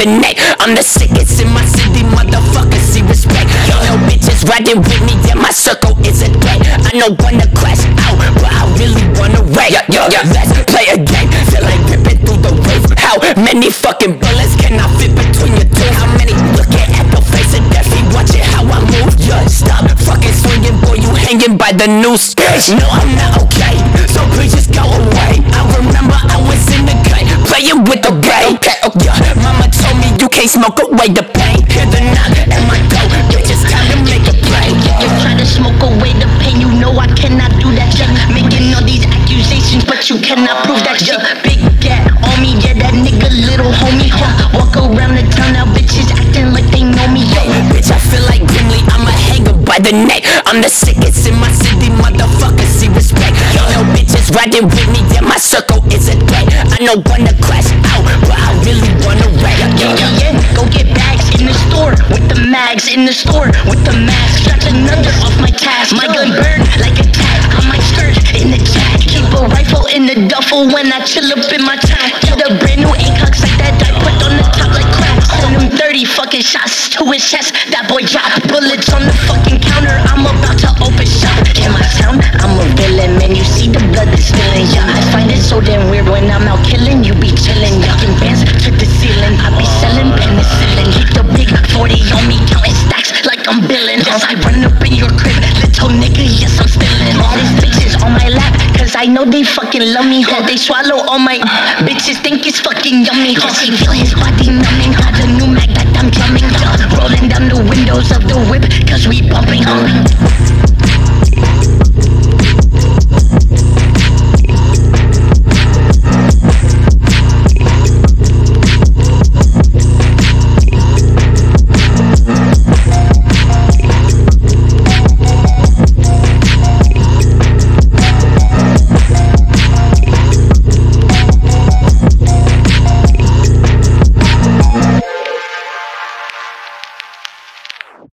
the neck. I'm the sickest in my city, motherfuckers, see respect. Yo, no bitches riding with me, yeah, my circle is a threat. I know when to crash out, but I really wanna wreck. Let's play a game, feel like ripping through the roof. How many fucking bullets can I fit between your two? How many looking at the face of death, he watching how I move? Yeah, stop fucking swinging, boy, you hanging by the noose. No, I'm not okay, so please just go away. I remember I was in the game, playing with the brain. Yeah, mama told me you can't smoke away the pain. Hear the knock at my door, bitch, it's time to make a play. You try to smoke away the pain, you know I cannot do that shit. Making all these accusations, but you cannot prove that shit. Big cat on me, yeah, that nigga little homie. Walk around the town now, bitches acting like they know me. Yo, bitch, I feel like Gimli, I'm a hanger by the neck. I'm the sickest in my city, motherfuckers, see respect. Yo, no bitches riding with me, yeah, my circle is a threat. I know when to crash out, but I really wanna wreck. Yeah, go get bags in the store with the mags in the store with the mask. Scratch another off my task. My gun burn like a cat on my skirt in the jack. Keep a rifle in the duffel when I chill up in my town. Get a brand new ACOX like that I put on the top like crack. Send him 30 fucking shots to his chest. That boy drop bullets on the fucking counter. I'm about to open shop in my town. I'm a villain, man. You see the blood that's spilling. Yeah, I find it so damn weird when I'm out killing. You be chilling, making bands to the ceiling. I be selling penicillin. Keep the big 40 on me, counting stacks like I'm billing. Yes, I run up in your crib, little nigga. Yes, I'm stealing all these bitches on my lap, cause I know they fucking love me. Ho, they swallow all my bitches, think it's fucking yummy. Ho, he feel his body numbing. Got the new mag that I'm drumming. Rolling down the windows of the whip, cause we bumping.